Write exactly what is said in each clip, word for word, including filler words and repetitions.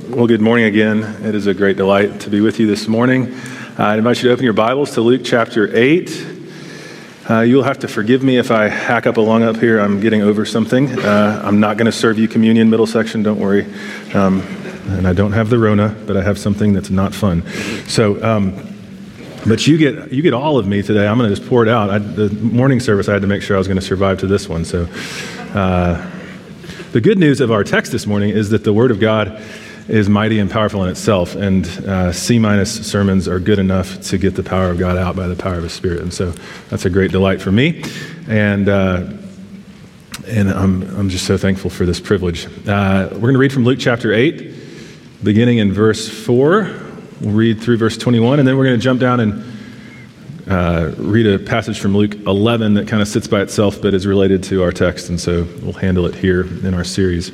Well, good morning again. It is a great delight to be with you this morning. Uh, I invite you to open your Bibles to Luke chapter eight. Uh, you'll have to forgive me if I hack up along up here. I'm getting over something. Uh, I'm not going to serve you communion middle section, don't worry. Um, and I don't have the Rona, but I have something that's not fun. So, um, but you get you get all of me today. I'm going to just pour it out. I, the morning service, I had to make sure I was going to survive to this one. So uh, the good news of our text this morning is that the Word of God is mighty and powerful in itself, and uh, C-minus sermons are good enough to get the power of God out by the power of His Spirit, and so that's a great delight for me, and uh, and I'm I'm just so thankful for this privilege. Uh, we're going to read from Luke chapter eight, beginning in verse four. We'll read through verse twenty-one, and then we're going to jump down and uh, read a passage from Luke eleven that kind of sits by itself but is related to our text, and so we'll handle it here in our series.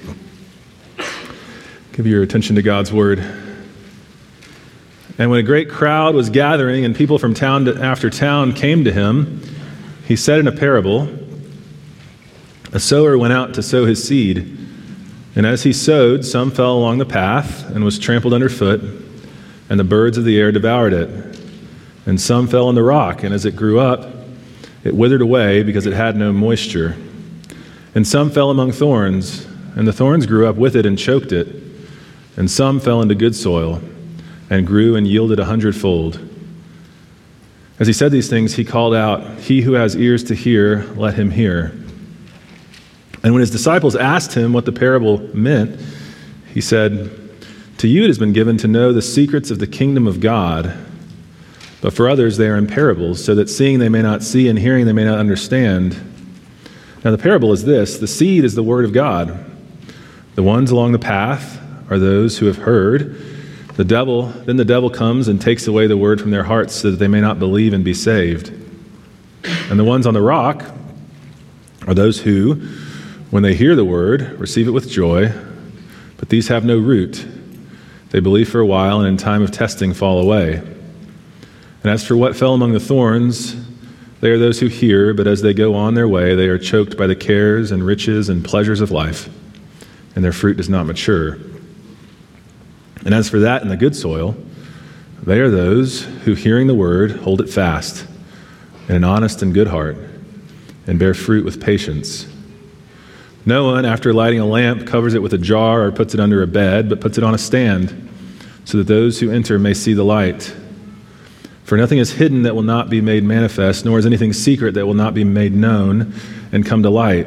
Give your attention to God's word. And when a great crowd was gathering and people from town to, after town came to him, he said in a parable, a sower went out to sow his seed. And as he sowed, some fell along the path and was trampled underfoot, and the birds of the air devoured it. And some fell on the rock, and as it grew up, it withered away because it had no moisture. And some fell among thorns, and the thorns grew up with it and choked it. And some fell into good soil and grew and yielded a hundredfold. As he said these things, he called out, "He who has ears to hear, let him hear." And when his disciples asked him what the parable meant, he said, "To you it has been given to know the secrets of the kingdom of God, but for others they are in parables, so that seeing they may not see and hearing they may not understand." Now the parable is this: the seed is the word of God. The ones along the path are those who have heard. The devil, then the devil comes and takes away the word from their hearts so that they may not believe and be saved. And the ones on the rock are those who, when they hear the word, receive it with joy, but these have no root. They believe for a while and in time of testing fall away. And as for what fell among the thorns, they are those who hear, but as they go on their way, they are choked by the cares and riches and pleasures of life, and their fruit does not mature. And as for that in the good soil, they are those who, hearing the word, hold it fast in an honest and good heart, and bear fruit with patience. No one, after lighting a lamp, covers it with a jar or puts it under a bed, but puts it on a stand, so that those who enter may see the light. For nothing is hidden that will not be made manifest, nor is anything secret that will not be made known and come to light.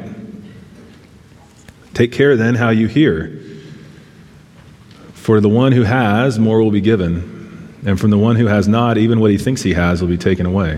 Take care then how you hear. For the one who has, more will be given, and from the one who has not, even what he thinks he has will be taken away.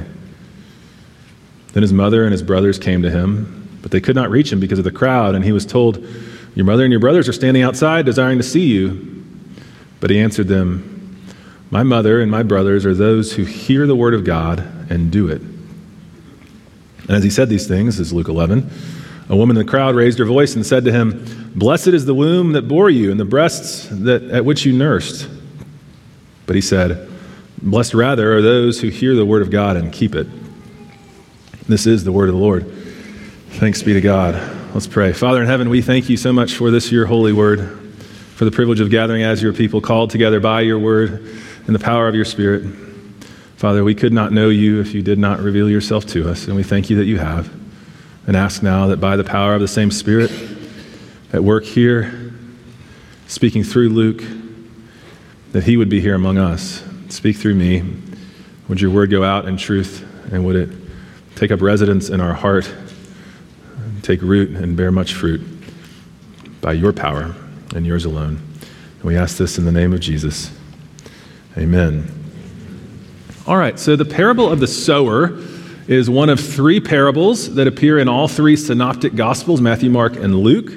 Then his mother and his brothers came to him, but they could not reach him because of the crowd, and he was told, "Your mother and your brothers are standing outside, desiring to see you." But he answered them, "My mother and my brothers are those who hear the word of God and do it." And as he said these things, this is Luke eleven, a woman in the crowd raised her voice and said to him, "Blessed is the womb that bore you and the breasts that at which you nursed." But he said, "Blessed rather are those who hear the word of God and keep it." This is the word of the Lord. Thanks be to God. Let's pray. Father in heaven, we thank you so much for this, your holy word, for the privilege of gathering as your people called together by your word and the power of your Spirit. Father, we could not know you if you did not reveal yourself to us, and we thank you that you have. And ask now that by the power of the same Spirit at work here, speaking through Luke, that he would be here among us. Speak through me. Would your word go out in truth, and would it take up residence in our heart, take root and bear much fruit by your power and yours alone. And we ask this in the name of Jesus. Amen. All right, so the parable of the sower is one of three parables that appear in all three synoptic gospels, Matthew, Mark, and Luke.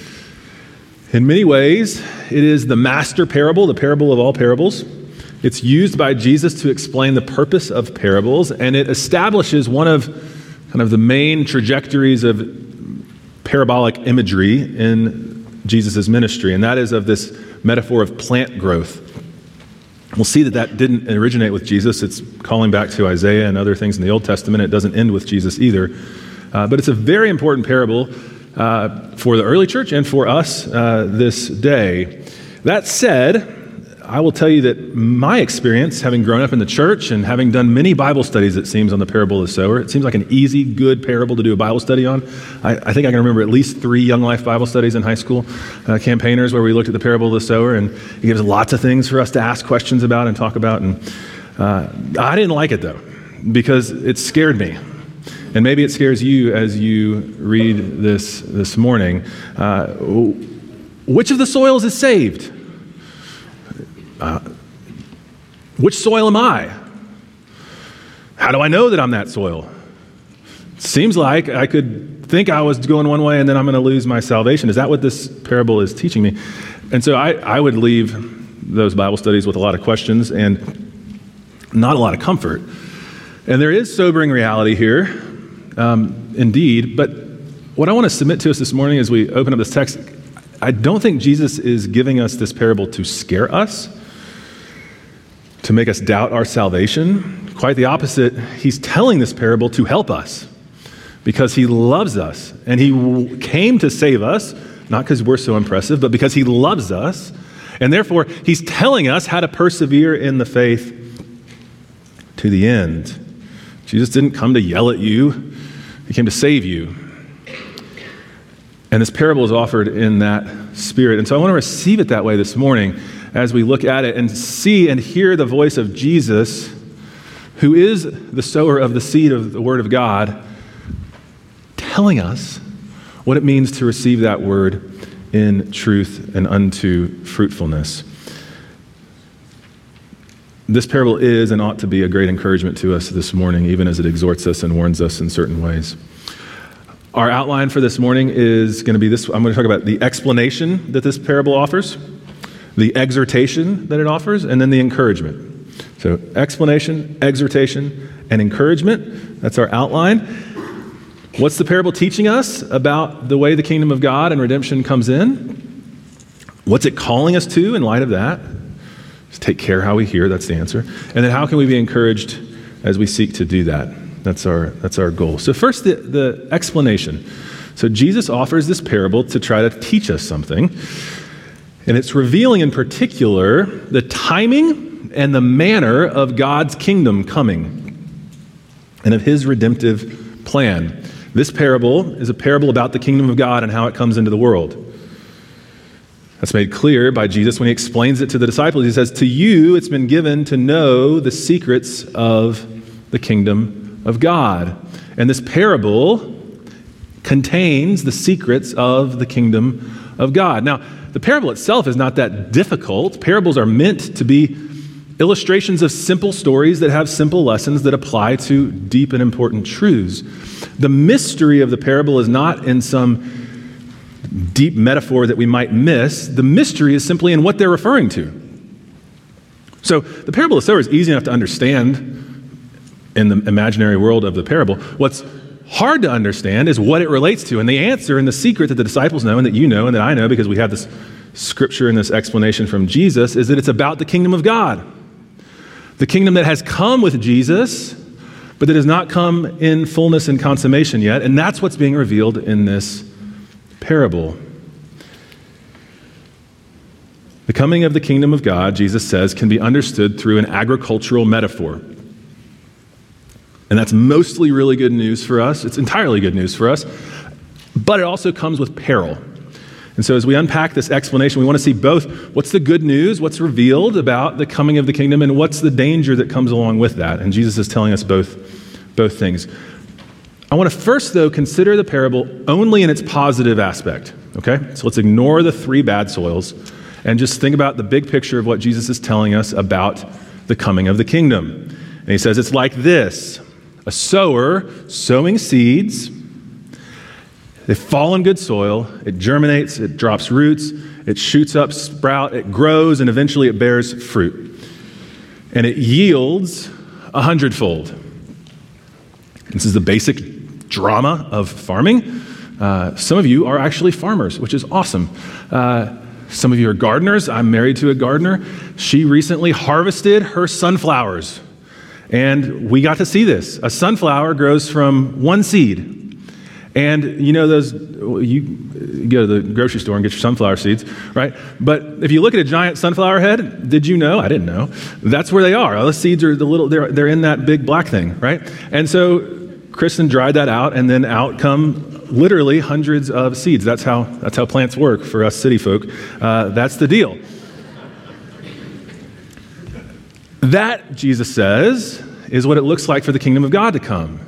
In many ways, it is the master parable, the parable of all parables. It's used by Jesus to explain the purpose of parables, and it establishes one of kind of the main trajectories of parabolic imagery in Jesus' ministry, and that is of this metaphor of plant growth. We'll see that that didn't originate with Jesus. It's calling back to Isaiah and other things in the Old Testament. It doesn't end with Jesus either. Uh, but it's a very important parable uh, for the early church and for us uh, this day. That said, I will tell you that my experience, having grown up in the church and having done many Bible studies, it seems, on the parable of the sower, it seems like an easy, good parable to do a Bible study on. I, I think I can remember at least three Young Life Bible studies in high school, uh, campaigners, where we looked at the parable of the sower, and it gives lots of things for us to ask questions about and talk about. And uh, I didn't like it, though, because it scared me. And maybe it scares you as you read this this morning. Uh, which of the soils is saved? Uh, which soil am I? How do I know that I'm that soil? It seems like I could think I was going one way and then I'm going to lose my salvation. Is that what this parable is teaching me? And so I, I would leave those Bible studies with a lot of questions and not a lot of comfort. And there is sobering reality here, um, indeed. But what I want to submit to us this morning as we open up this text, I don't think Jesus is giving us this parable to scare us, to make us doubt our salvation. Quite the opposite. He's telling this parable to help us because he loves us. And he w- came to save us, not because we're so impressive, but because he loves us. And therefore, he's telling us how to persevere in the faith to the end. Jesus didn't come to yell at you. He came to save you. And this parable is offered in that spirit. And so I want to receive it that way this morning as we look at it and see and hear the voice of Jesus, who is the sower of the seed of the Word of God, telling us what it means to receive that word in truth and unto fruitfulness. This parable is and ought to be a great encouragement to us this morning, even as it exhorts us and warns us in certain ways. Our outline for this morning is going to be this. I'm going to talk about the explanation that this parable offers, the exhortation that it offers, and then the encouragement. So explanation, exhortation, and encouragement. That's our outline. What's the parable teaching us about the way the kingdom of God and redemption comes in? What's it calling us to in light of that? Just take care how we hear. That's the answer. And then how can we be encouraged as we seek to do that? That's our that's our goal. So first, the, the explanation. So Jesus offers this parable to try to teach us something. And it's revealing in particular the timing and the manner of God's kingdom coming and of his redemptive plan. This parable is a parable about the kingdom of God and how it comes into the world. That's made clear by Jesus when he explains it to the disciples. He says, to you it's been given to know the secrets of the kingdom of God. And this parable contains the secrets of the kingdom of God. Now, the parable itself is not that difficult. Parables are meant to be illustrations of simple stories that have simple lessons that apply to deep and important truths. The mystery of the parable is not in some deep metaphor that we might miss. The mystery is simply in what they're referring to. So the parable of the sower is easy enough to understand in the imaginary world of the parable. What's hard to understand is what it relates to. And the answer and the secret that the disciples know and that you know and that I know because we have this scripture and this explanation from Jesus is that it's about the kingdom of God. The kingdom that has come with Jesus, but that has not come in fullness and consummation yet. And that's what's being revealed in this parable. The coming of the kingdom of God, Jesus says, can be understood through an agricultural metaphor. And that's mostly really good news for us. It's entirely good news for us. But it also comes with peril. And so as we unpack this explanation, we want to see both what's the good news, what's revealed about the coming of the kingdom, and what's the danger that comes along with that. And Jesus is telling us both, both things. I want to first, though, consider the parable only in its positive aspect. Okay? So let's ignore the three bad soils and just think about the big picture of what Jesus is telling us about the coming of the kingdom. And he says it's like this. A sower sowing seeds, they fall in good soil, it germinates, it drops roots, it shoots up, sprout, it grows, and eventually it bears fruit. And it yields a hundredfold. This is the basic drama of farming. Uh, some of you are actually farmers, which is awesome. Uh, some of you are gardeners. I'm married to a gardener. She recently harvested her sunflowers. And we got to see this. A sunflower grows from one seed. And you know those, you go to the grocery store and get your sunflower seeds, right? But if you look at a giant sunflower head, did you know? I didn't know. That's where they are. All the seeds are the little, they're, they're in that big black thing, right? And so Kristen dried that out, and then out come literally hundreds of seeds. That's how, that's how plants work for us city folk. Uh, that's the deal. That, Jesus says, is what it looks like for the kingdom of God to come.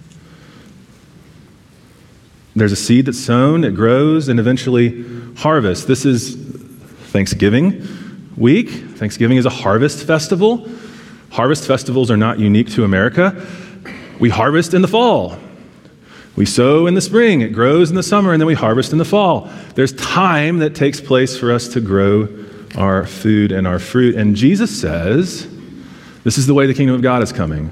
There's a seed that's sown, it grows, and eventually harvests. This is Thanksgiving week. Thanksgiving is a harvest festival. Harvest festivals are not unique to America. We harvest in the fall. We sow in the spring, it grows in the summer, and then we harvest in the fall. There's time that takes place for us to grow our food and our fruit. And Jesus says, this is the way the kingdom of God is coming.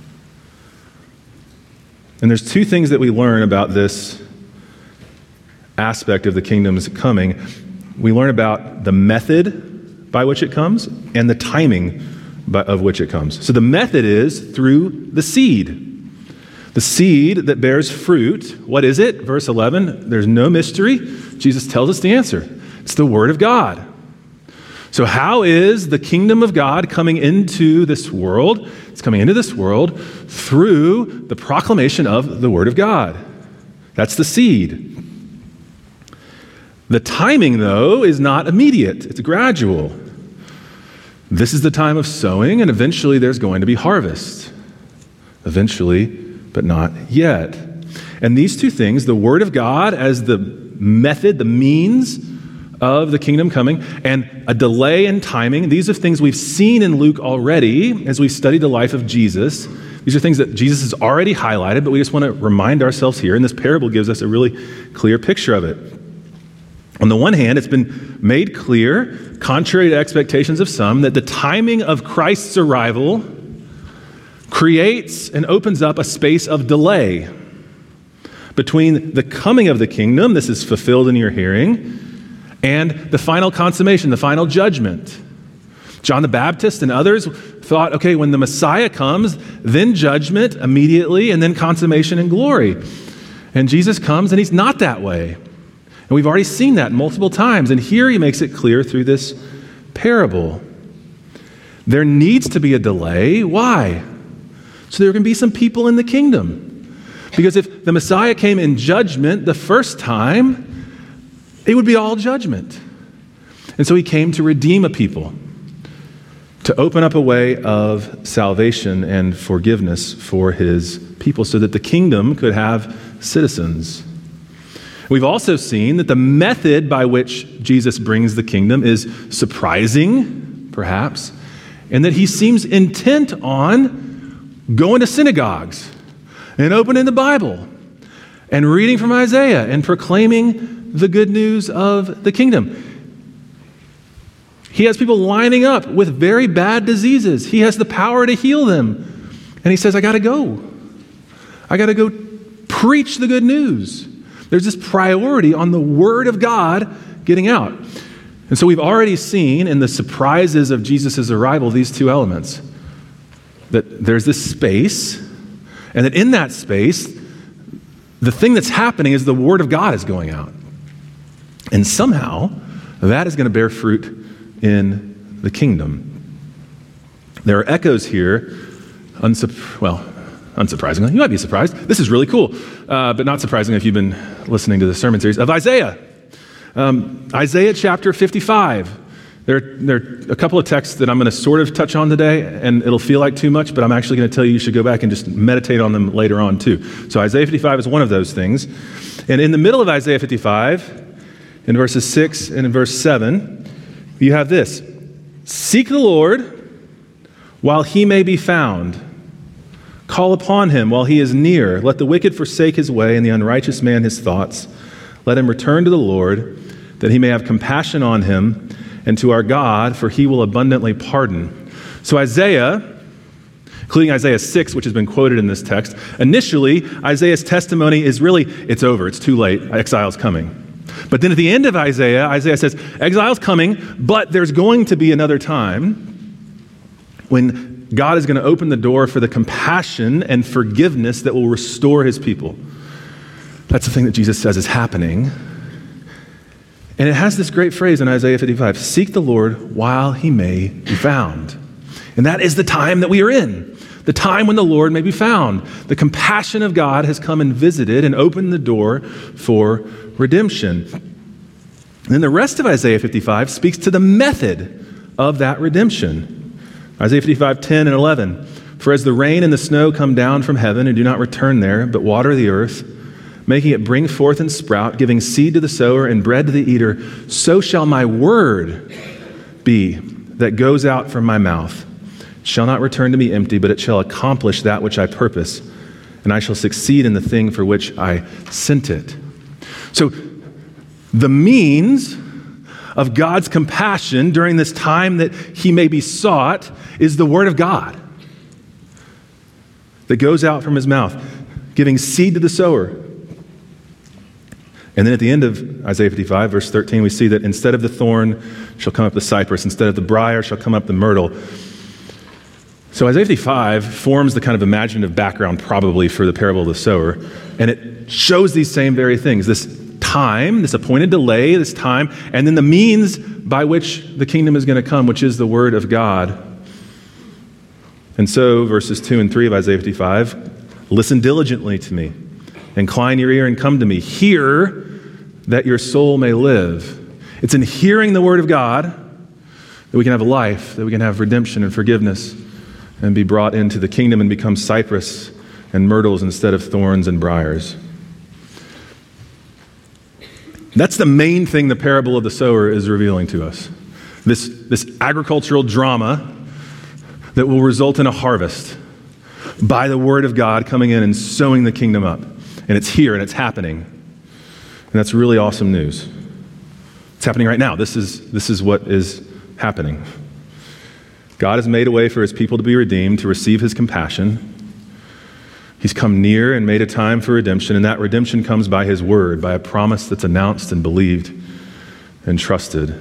And there's two things that we learn about this aspect of the kingdom's coming. We learn about the method by which it comes and the timing by, of which it comes. So the method is through the seed. The seed that bears fruit, what is it? Verse eleven, there's no mystery. Jesus tells us the answer. It's the word of God. So how is the kingdom of God coming into this world? It's coming into this world through the proclamation of the word of God. That's the seed. The timing, though, is not immediate. It's gradual. This is the time of sowing, and eventually there's going to be harvest. Eventually, but not yet. And these two things, the word of God as the method, the means of the kingdom coming, and a delay in timing, these are things we've seen in Luke already as we've studied the life of Jesus. These are things that Jesus has already highlighted, but we just want to remind ourselves here, and this parable gives us a really clear picture of it. On the one hand, it's been made clear, contrary to expectations of some, that the timing of Christ's arrival creates and opens up a space of delay between the coming of the kingdom, this is fulfilled in your hearing, and the final consummation, the final judgment. John the Baptist and others thought, okay, when the Messiah comes, then judgment immediately, and then consummation and glory. And Jesus comes, and he's not that way. And we've already seen that multiple times. And here he makes it clear through this parable. There needs to be a delay. Why? So there can be some people in the kingdom. Because if the Messiah came in judgment the first time, it would be all judgment. And so he came to redeem a people, to open up a way of salvation and forgiveness for his people so that the kingdom could have citizens. We've also seen that the method by which Jesus brings the kingdom is surprising, perhaps, and that he seems intent on going to synagogues and opening the Bible and reading from Isaiah and proclaiming the good news of the kingdom. He has people lining up with very bad diseases. He has the power to heal them. And he says, I got to go. I got to go preach the good news. There's this priority on the word of God getting out. And so we've already seen in the surprises of Jesus' arrival these two elements. That there's this space, and that in that space, the thing that's happening is the word of God is going out. And somehow, that is going to bear fruit in the kingdom. There are echoes here, unsup- well, unsurprisingly, you might be surprised. This is really cool, uh, but not surprising if you've been listening to the sermon series of Isaiah. Um, Isaiah chapter fifty-five. There, there are a couple of texts that I'm going to sort of touch on today, and it'll feel like too much, but I'm actually going to tell you you should go back and just meditate on them later on too. So Isaiah fifty-five is one of those things. And in the middle of Isaiah fifty-five, in verses six and in verse seven, you have this. Seek the Lord while he may be found. Call upon him while he is near. Let the wicked forsake his way and the unrighteous man his thoughts. Let him return to the Lord, that he may have compassion on him, and to our God, for he will abundantly pardon. So Isaiah, including Isaiah six, which has been quoted in this text, initially, Isaiah's testimony is really, it's over, it's too late, exile's coming. But then at the end of Isaiah, Isaiah says, exile's coming, but there's going to be another time when God is going to open the door for the compassion and forgiveness that will restore his people. That's the thing that Jesus says is happening. And it has this great phrase in Isaiah fifty-five, seek the Lord while he may be found. And that is the time that we are in, the time when the Lord may be found. The compassion of God has come and visited and opened the door for redemption. And then the rest of Isaiah fifty-five speaks to the method of that redemption. Isaiah fifty-five, ten and eleven. For as the rain and the snow come down from heaven and do not return there, but water the earth, making it bring forth and sprout, giving seed to the sower and bread to the eater, so shall my word be that goes out from my mouth. It shall not return to me empty, but it shall accomplish that which I purpose, and I shall succeed in the thing for which I sent it. So the means of God's compassion during this time that he may be sought is the word of God that goes out from his mouth, giving seed to the sower. And then at the end of Isaiah fifty-five, verse thirteen, we see that instead of the thorn shall come up the cypress, instead of the briar shall come up the myrtle. So Isaiah fifty-five forms the kind of imaginative background probably for the parable of the sower, and it shows these same very things, this time, this appointed delay, this time, and then the means by which the kingdom is going to come, which is the word of God. And so verses two and three of Isaiah fifty-five, listen diligently to me, incline your ear and come to me, hear that your soul may live. It's in hearing the word of God that we can have a life, that we can have redemption and forgiveness and be brought into the kingdom and become cypress and myrtles instead of thorns and briars. That's the main thing the parable of the sower is revealing to us. This, this agricultural drama that will result in a harvest by the word of God coming in and sowing the kingdom up. And it's here and it's happening. And that's really awesome news. It's happening right now. This is, this is what is happening. God has made a way for his people to be redeemed, to receive his compassion. He's come near and made a time for redemption, and that redemption comes by his word, by a promise that's announced and believed and trusted.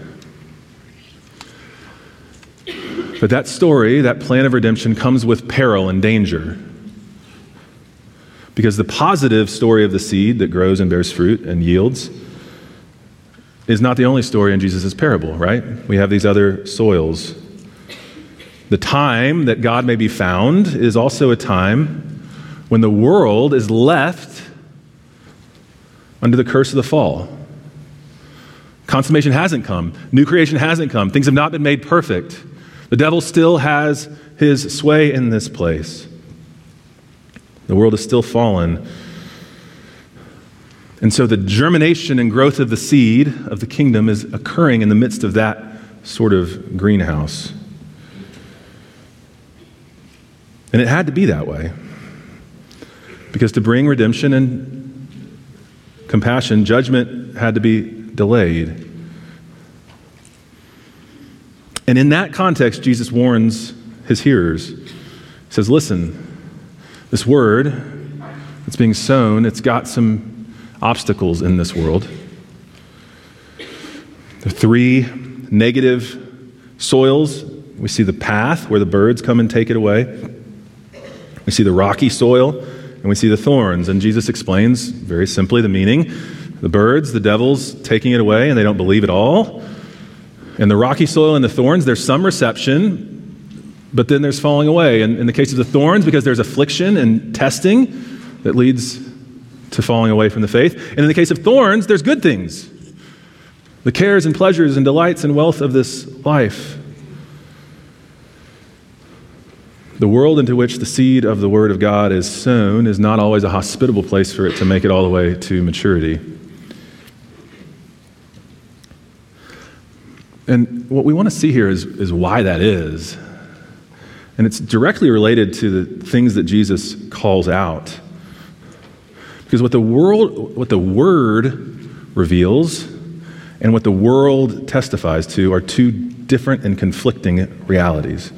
But that story, that plan of redemption, comes with peril and danger. Because the positive story of the seed that grows and bears fruit and yields is not the only story in Jesus' parable, right? We have these other soils. The time that God may be found is also a time when the world is left under the curse of the fall. Consummation hasn't come. New creation hasn't come. Things have not been made perfect. The devil still has his sway in this place. The world is still fallen. And so the germination and growth of the seed of the kingdom is occurring in the midst of that sort of greenhouse. And it had to be that way. Because to bring redemption and compassion, judgment had to be delayed. And in that context, Jesus warns his hearers. He says, listen, this word that's being sown, it's got some obstacles in this world. The three negative soils. We see the path where the birds come and take it away. We see the rocky soil, and we see the thorns. And Jesus explains very simply the meaning. The birds, the devil's taking it away, and they don't believe at all. And the rocky soil and the thorns, there's some reception, but then there's falling away. And in the case of the thorns, because there's affliction and testing that leads to falling away from the faith. And in the case of thorns, there's good things. The cares and pleasures and delights and wealth of this life. The world into which the seed of the Word of God is sown is not always a hospitable place for it to make it all the way to maturity. And what we want to see here is, is why that is. And it's directly related to the things that Jesus calls out. Because what the world, what the Word reveals and what the world testifies to are two different and conflicting realities.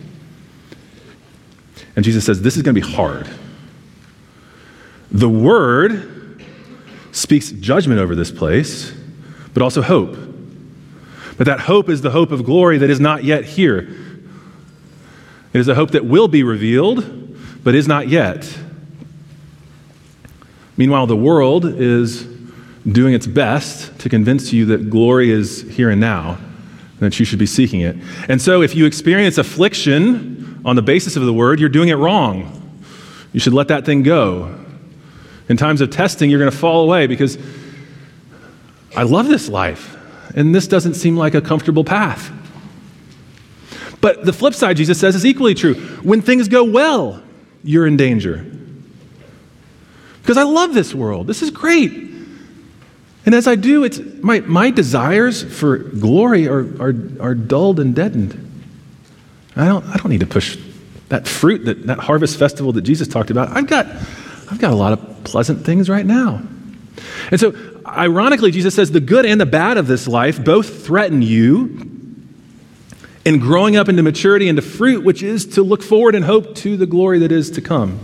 And Jesus says, this is going to be hard. The Word speaks judgment over this place, but also hope. But that hope is the hope of glory that is not yet here. It is a hope that will be revealed, but is not yet. Meanwhile, the world is doing its best to convince you that glory is here and now, and that you should be seeking it. And so if you experience affliction on the basis of the word, you're doing it wrong. You should let that thing go. In times of testing, you're going to fall away because I love this life, and this doesn't seem like a comfortable path. But the flip side, Jesus says, is equally true. When things go well, you're in danger. Because I love this world. This is great. And as I do, it's my, my desires for glory are, are, are dulled and deadened. I don't, I don't need to push that fruit, that, that harvest festival that Jesus talked about. I've got, I've got a lot of pleasant things right now. And so, ironically, Jesus says the good and the bad of this life both threaten you in growing up into maturity, into fruit, which is to look forward and hope to the glory that is to come.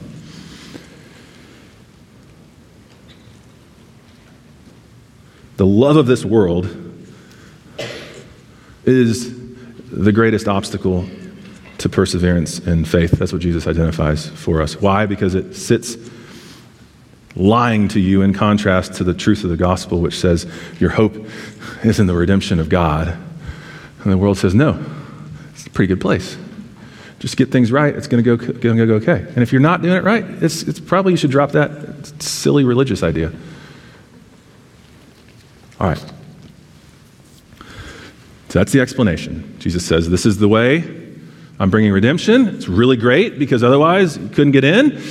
The love of this world is the greatest obstacle to perseverance and faith. That's what Jesus identifies for us. Why? Because it sits lying to you in contrast to the truth of the gospel, which says your hope is in the redemption of God. And the world says, no, it's a pretty good place. Just get things right, it's going to go going to go okay. And if you're not doing it right, it's, it's probably you should drop that silly religious idea. All right. So that's the explanation. Jesus says, this is the way. I'm bringing redemption. It's really great because otherwise you couldn't get in.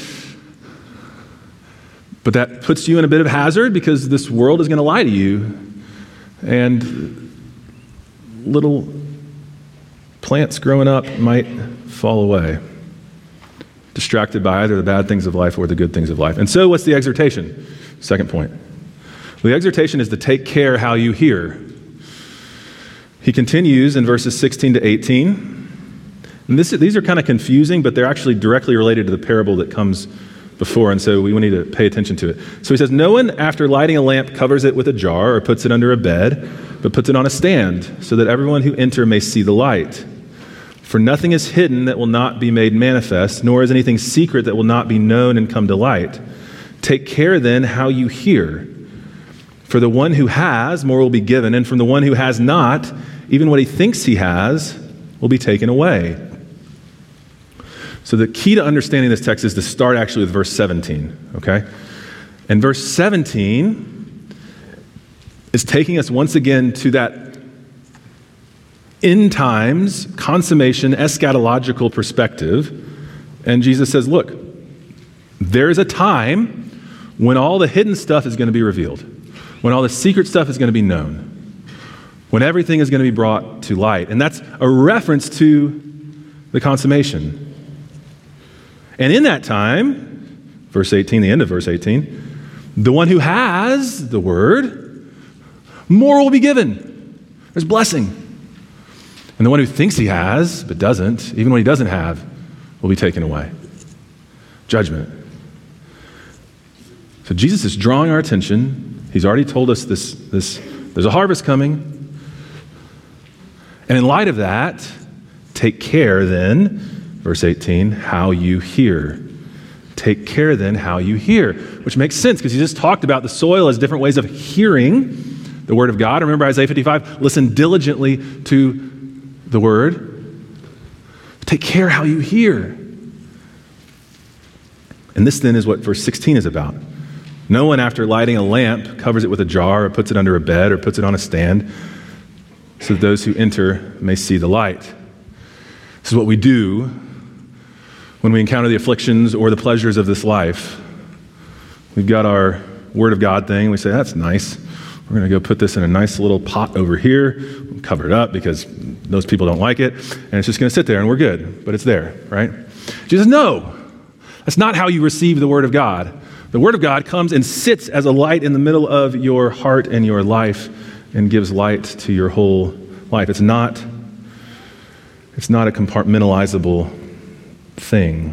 But that puts you in a bit of hazard because this world is going to lie to you. And little plants growing up might fall away, distracted by either the bad things of life or the good things of life. And so what's the exhortation? Second point. The exhortation is to take care how you hear. He continues in verses sixteen to eighteen. And this, these are kind of confusing, but they're actually directly related to the parable that comes before, and so we need to pay attention to it. So he says, no one, after lighting a lamp, covers it with a jar or puts it under a bed, but puts it on a stand, so that everyone who enter may see the light. For nothing is hidden that will not be made manifest, nor is anything secret that will not be known and come to light. Take care then how you hear. For the one who has, more will be given, and from the one who has not, even what he thinks he has will be taken away. So the key to understanding this text is to start actually with verse seventeen, okay? And verse seventeen is taking us once again to that end times, consummation, eschatological perspective. And Jesus says, look, there's a time when all the hidden stuff is going to be revealed, when all the secret stuff is going to be known, when everything is going to be brought to light. And that's a reference to the consummation. And in that time, verse eighteen, the end of verse eighteen, the one who has the word, more will be given. There's blessing. And the one who thinks he has, but doesn't, even what he doesn't have, will be taken away. Judgment. So Jesus is drawing our attention. He's already told us this, this, there's a harvest coming. And in light of that, take care then, verse eighteen, how you hear. Take care then how you hear, which makes sense because he just talked about the soil as different ways of hearing the word of God. Remember Isaiah fifty-five, listen diligently to the word. Take care how you hear. And this then is what verse sixteen is about. No one, after lighting a lamp, covers it with a jar or puts it under a bed or puts it on a stand so that those who enter may see the light. This is what we do when we encounter the afflictions or the pleasures of this life. We've got our Word of God thing. We say, that's nice. We're going to go put this in a nice little pot over here, cover it up because those people don't like it, and it's just going to sit there and we're good, but it's there, right? Jesus says, no, that's not how you receive the Word of God. The Word of God comes and sits as a light in the middle of your heart and your life and gives light to your whole life. It's not, it's not a compartmentalizable thing.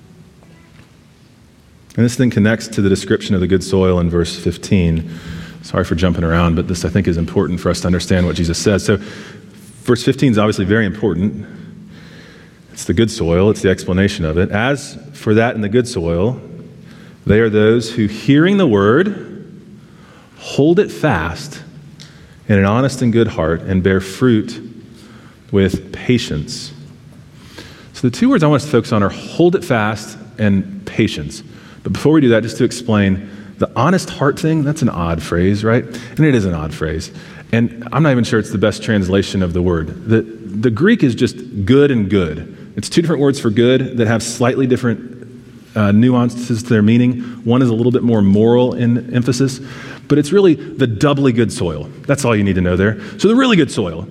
And this thing connects to the description of the good soil in verse fifteen. Sorry for jumping around, but this I think is important for us to understand what Jesus says. So verse fifteen is obviously very important. It's the good soil. It's the explanation of it. As for that in the good soil, They are those who, hearing the word, hold it fast in an honest and good heart and bear fruit with patience. So the two words I want us to focus on are hold it fast and patience. But before we do that, just to explain, the honest heart thing, that's an odd phrase, right? And it is an odd phrase. And I'm not even sure it's the best translation of the word. The, the Greek is just good and good. It's two different words for good that have slightly different uh, nuances to their meaning. One is a little bit more moral in emphasis, but it's really the doubly good soil. That's all you need to know there. So the really good soil.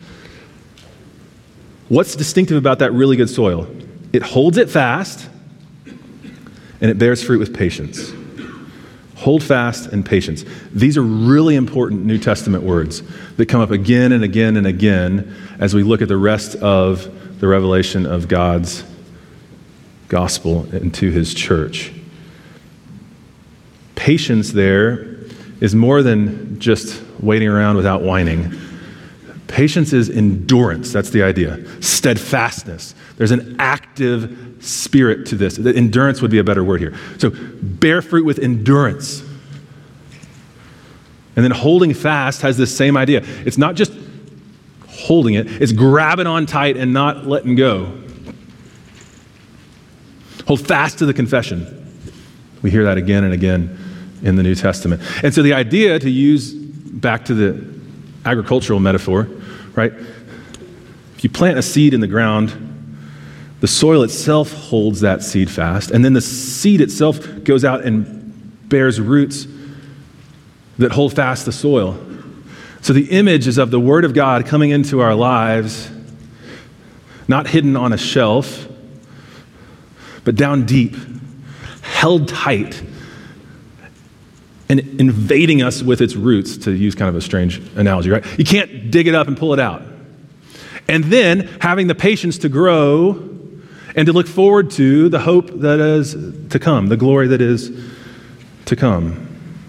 What's distinctive about that really good soil? It holds it fast, and it bears fruit with patience. Hold fast and patience. These are really important New Testament words that come up again and again and again as we look at the rest of the revelation of God's gospel into his church. Patience there is more than just waiting around without whining. Patience is endurance. That's the idea. Steadfastness. There's an active spirit to this. Endurance would be a better word here. So bear fruit with endurance. And then holding fast has this same idea. It's not just holding it, it's grabbing on tight and not letting go. Hold fast to the confession. We hear that again and again in the New Testament. And so the idea, to use back to the agricultural metaphor, right? If you plant a seed in the ground, the soil itself holds that seed fast, and then the seed itself goes out and bears roots that hold fast the soil. So the image is of the Word of God coming into our lives, not hidden on a shelf, but down deep, held tight, and invading us with its roots, to use kind of a strange analogy, right? You can't dig it up and pull it out. And then having the patience to grow and to look forward to the hope that is to come, the glory that is to come.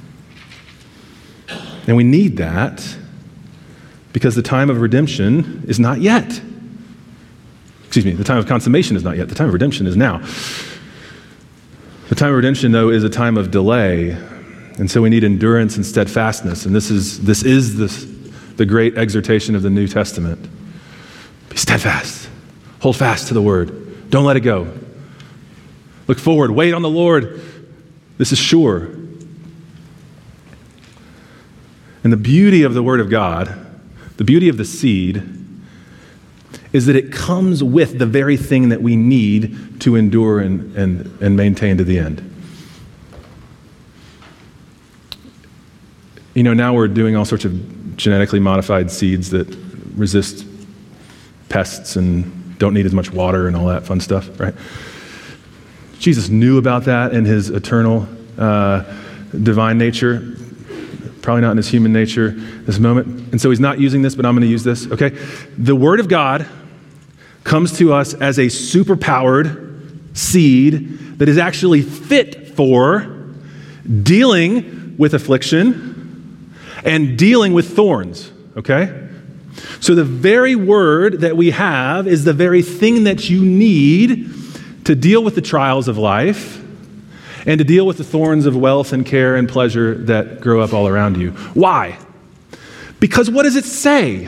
And we need that because the time of redemption is not yet. Excuse me, the time of consummation is not yet. The time of redemption is now. The time of redemption, though, is a time of delay. And so we need endurance and steadfastness. And this is this is this, the great exhortation of the New Testament. Be steadfast. Hold fast to the word. Don't let it go. Look forward. Wait on the Lord. This is sure. And the beauty of the Word of God, the beauty of the seed, is that it comes with the very thing that we need to endure and, and, and maintain to the end. You know, now we're doing all sorts of genetically modified seeds that resist pests and don't need as much water and all that fun stuff, right? Jesus knew about that in his eternal uh, divine nature, probably not in his human nature this moment. And so he's not using this, but I'm going to use this, okay? The Word of God comes to us as a superpowered seed that is actually fit for dealing with affliction and dealing with thorns, okay? So the very word that we have is the very thing that you need to deal with the trials of life and to deal with the thorns of wealth and care and pleasure that grow up all around you. Why? Because what does it say?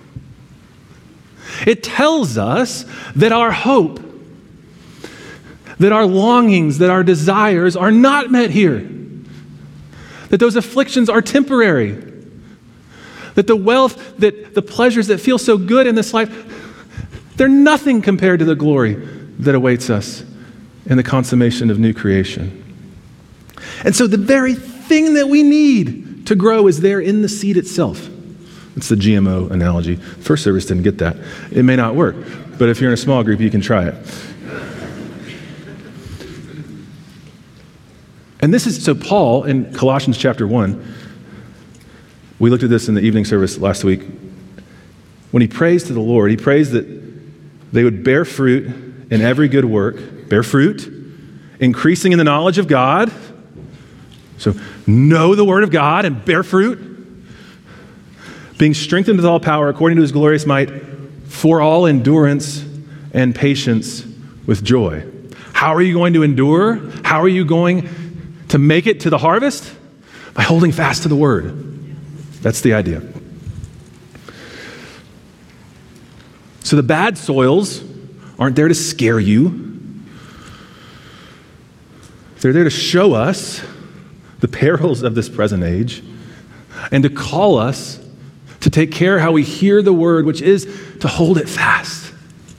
It tells us that our hope, that our longings, that our desires are not met here. That those afflictions are temporary. That the wealth, that the pleasures that feel so good in this life, they're nothing compared to the glory that awaits us in the consummation of new creation. And so the very thing that we need to grow is there in the seed itself. It's the G M O analogy. First service didn't get that. It may not work, but if you're in a small group, you can try it. And this is, so Paul in Colossians chapter one, we looked at this in the evening service last week. When he prays to the Lord, he prays that they would bear fruit in every good work, bear fruit, increasing in the knowledge of God. So know the word of God and bear fruit, being strengthened with all power according to his glorious might for all endurance and patience with joy. How are you going to endure? How are you going to make it to the harvest? By holding fast to the word. That's the idea. So the bad soils aren't there to scare you. They're there to show us the perils of this present age and to call us to take care how we hear the word, which is to hold it fast.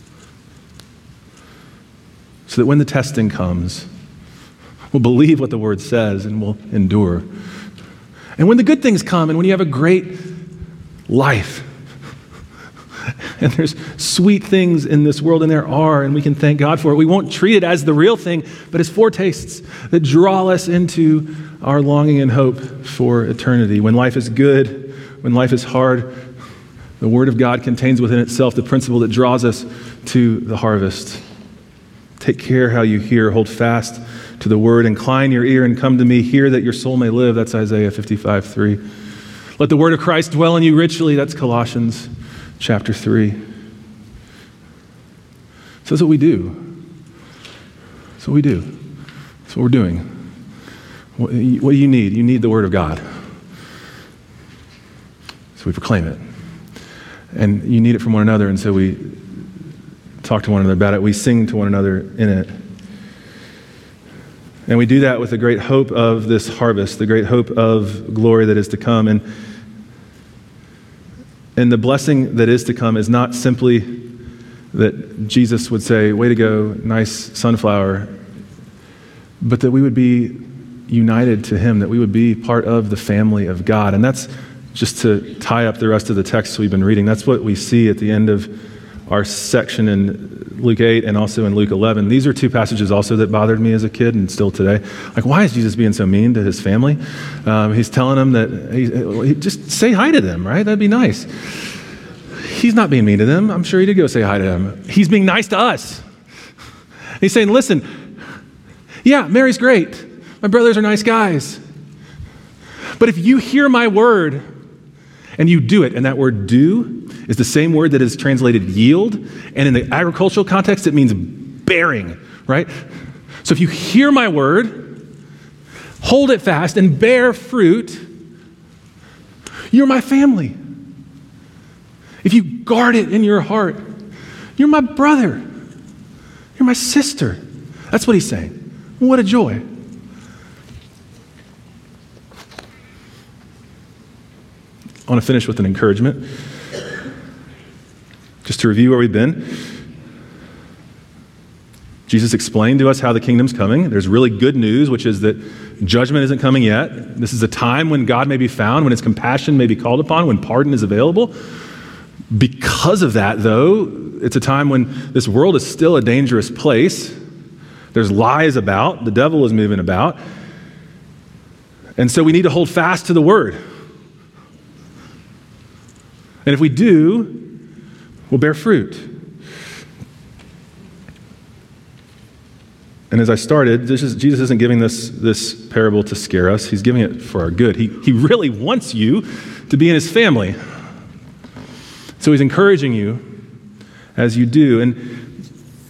So that when the testing comes, we'll believe what the word says and we'll endure. And when the good things come and when you have a great life, and there's sweet things in this world, and there are, and we can thank God for it. We won't treat it as the real thing, but as foretastes that draw us into our longing and hope for eternity. When life is good, when life is hard, the Word of God contains within itself the principle that draws us to the harvest. Take care how you hear. Hold fast to the Word. Incline your ear and come to me. Hear that your soul may live. That's Isaiah fifty-five three. Let the Word of Christ dwell in you richly. That's Colossians chapter three. So that's what we do. That's what we do. That's what we're doing. What, what do you need? You need the Word of God. So we proclaim it. And you need it from one another, and so we talk to one another about it. We sing to one another in it. And we do that with the great hope of this harvest, the great hope of glory that is to come. And And the blessing that is to come is not simply that Jesus would say, way to go, nice sunflower, but that we would be united to him, that we would be part of the family of God. And that's just to tie up the rest of the texts we've been reading. That's what we see at the end of our section in Luke eight and also in Luke eleven. These are two passages also that bothered me as a kid and still today. Like, why is Jesus being so mean to his family? Um, he's telling them that, he, he, just say hi to them, right? That'd be nice. He's not being mean to them. I'm sure he did go say hi to them. He's being nice to us. He's saying, listen, yeah, Mary's great. My brothers are nice guys. But if you hear my word and you do it, and that word do is the same word that is translated yield, and in the agricultural context, it means bearing, right? So if you hear my word, hold it fast, and bear fruit, you're my family. If you guard it in your heart, you're my brother. You're my sister. That's what he's saying. What a joy. I want to finish with an encouragement. Just to review where we've been. Jesus explained to us how the kingdom's coming. There's really good news, which is that judgment isn't coming yet. This is a time when God may be found, when his compassion may be called upon, when pardon is available. Because of that, though, it's a time when this world is still a dangerous place. There's lies about. The devil is moving about. And so we need to hold fast to the word. And if we do, we'll bear fruit. And as I started, this is, Jesus isn't giving this, this parable to scare us. He's giving it for our good. He, he really wants you to be in his family. So he's encouraging you as you do. And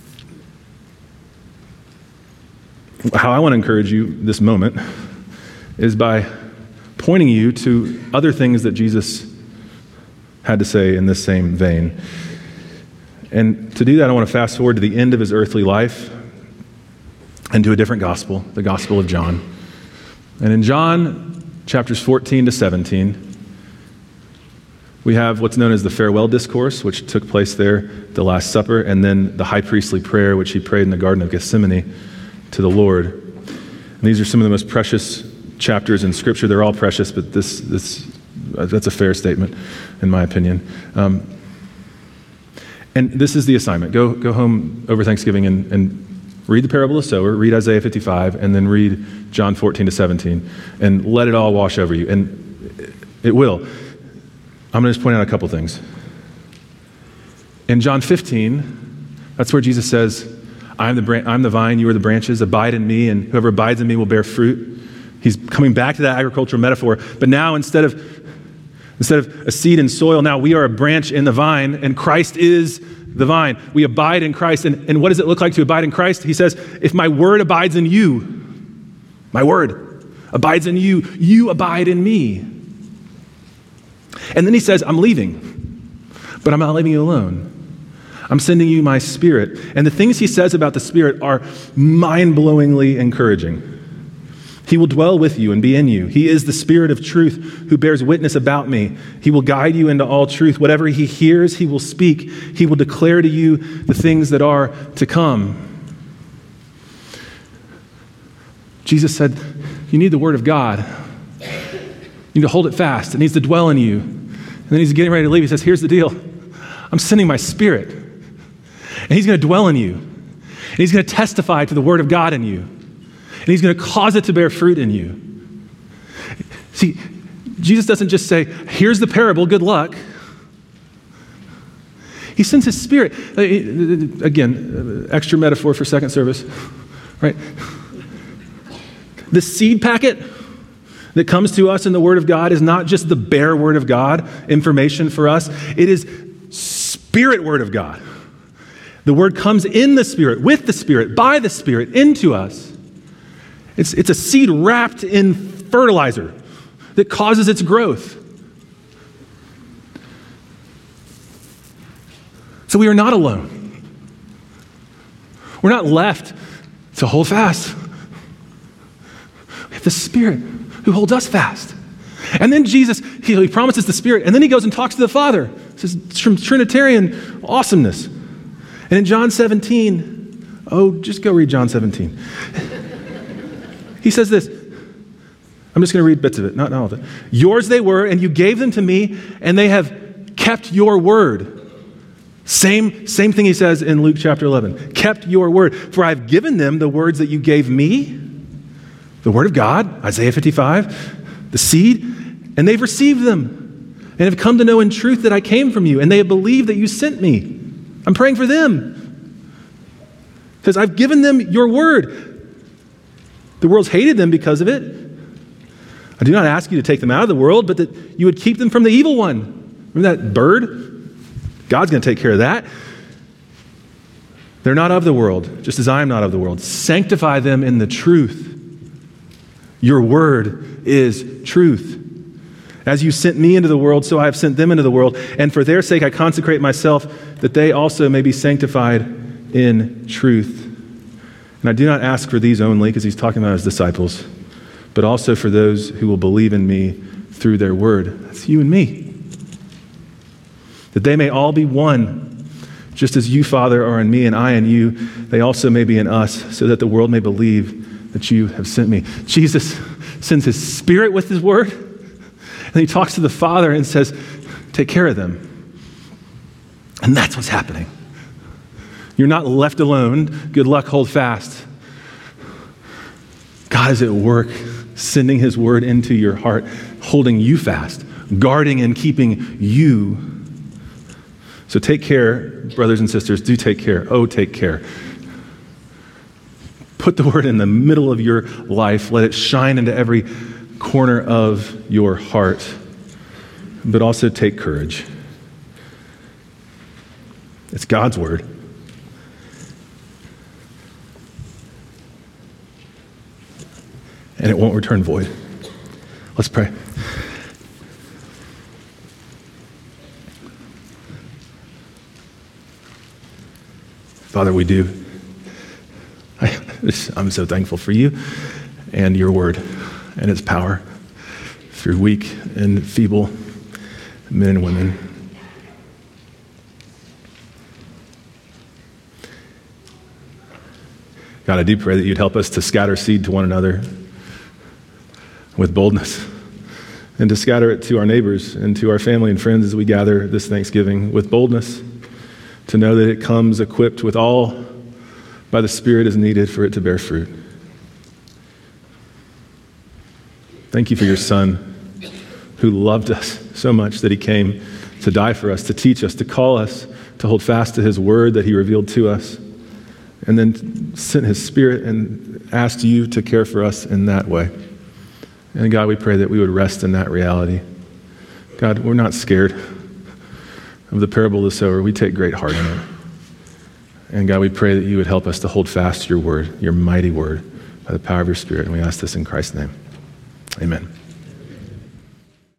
how I want to encourage you this moment is by pointing you to other things that Jesus had to say in this same vein. And to do that, I want to fast forward to the end of his earthly life and to a different gospel, the Gospel of John. And in John chapters fourteen to seventeen, we have what's known as the farewell discourse, which took place there, the Last Supper, and then the high priestly prayer, which he prayed in the Garden of Gethsemane to the Lord. And these are some of the most precious chapters in Scripture. They're all precious, but this, this that's a fair statement, in my opinion. Um, and this is the assignment. Go go home over Thanksgiving and, and read the parable of the sower, read Isaiah fifty-five, and then read John fourteen to seventeen, and let it all wash over you. And it will. I'm going to just point out a couple things. In John fifteen, that's where Jesus says, I'm the, bran- I'm the vine, you are the branches, abide in me, and whoever abides in me will bear fruit. He's coming back to that agricultural metaphor, but now instead of Instead of a seed in soil, now we are a branch in the vine, and Christ is the vine. We abide in Christ. And, and what does it look like to abide in Christ? He says, if my word abides in you, my word, abides in you, you abide in me. And then he says, I'm leaving, but I'm not leaving you alone. I'm sending you my Spirit. And the things he says about the Spirit are mind-blowingly encouraging. He will dwell with you and be in you. He is the Spirit of truth who bears witness about me. He will guide you into all truth. Whatever he hears, he will speak. He will declare to you the things that are to come. Jesus said, you need the Word of God. You need to hold it fast. It needs to dwell in you. And then he's getting ready to leave. He says, here's the deal. I'm sending my Spirit. And he's going to dwell in you. And he's going to testify to the Word of God in you. And he's going to cause it to bear fruit in you. See, Jesus doesn't just say, here's the parable, good luck. He sends his Spirit. Again, extra metaphor for second service, right? The seed packet that comes to us in the Word of God is not just the bare Word of God, information for us. It is Spirit Word of God. The Word comes in the Spirit, with the Spirit, by the Spirit, into us. It's, it's a seed wrapped in fertilizer that causes its growth. So we are not alone. We're not left to hold fast. We have the Spirit who holds us fast. And then Jesus, he, he promises the Spirit, and then he goes and talks to the Father. This is from Trinitarian awesomeness. And in John seventeen, oh, just go read John seventeen. He says this. I'm just going to read bits of it, not all of it. Yours they were, and you gave them to me, and they have kept your word. Same, same thing he says in Luke chapter eleven. Kept your word. For I've given them the words that you gave me, the word of God, Isaiah fifty-five, the seed, and they've received them, and have come to know in truth that I came from you, and they have believed that you sent me. I'm praying for them. Because I've given them your word. The world's hated them because of it. I do not ask you to take them out of the world, but that you would keep them from the evil one. Remember that bird? God's going to take care of that. They're not of the world, just as I am not of the world. Sanctify them in the truth. Your word is truth. As you sent me into the world, so I have sent them into the world. And for their sake I consecrate myself, that they also may be sanctified in truth. And I do not ask for these only, because he's talking about his disciples, but also for those who will believe in me through their word. That's you and me. That they may all be one, just as you, Father, are in me and I in you, they also may be in us, so that the world may believe that you have sent me. Jesus sends his Spirit with his word, and he talks to the Father and says, take care of them. And that's what's happening. You're not left alone. Good luck, hold fast. God is at work, sending his word into your heart, holding you fast, guarding and keeping you. So take care, brothers and sisters. Do take care. Oh, take care. Put the word in the middle of your life. Let it shine into every corner of your heart. But also take courage. It's God's word. And it won't return void. Let's pray. Father, we do. I, I'm so thankful for you and your word and its power through weak and feeble men and women. God, I do pray that you'd help us to scatter seed to one another with boldness, and to scatter it to our neighbors and to our family and friends as we gather this Thanksgiving with boldness, to know that it comes equipped with all by the Spirit as needed for it to bear fruit. Thank you for your Son, who loved us so much that he came to die for us, to teach us, to call us, to hold fast to his word that he revealed to us, and then sent his Spirit and asked you to care for us in that way. And God, we pray that we would rest in that reality. God, we're not scared of the parable of the sower. We take great heart in it. And God, we pray that you would help us to hold fast to your word, your mighty word, by the power of your Spirit. And we ask this in Christ's name. Amen.